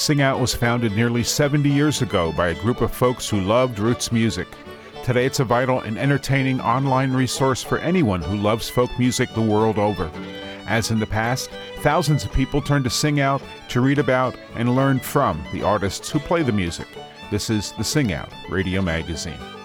Sing Out was founded nearly 70 years ago by a group of folks who loved roots music. Today it's a vital and entertaining online resource for anyone who loves folk music the world over. As in the past, thousands of people turn to Sing Out to read about and learn from the artists who play the music. This is the Sing Out Radio Magazine.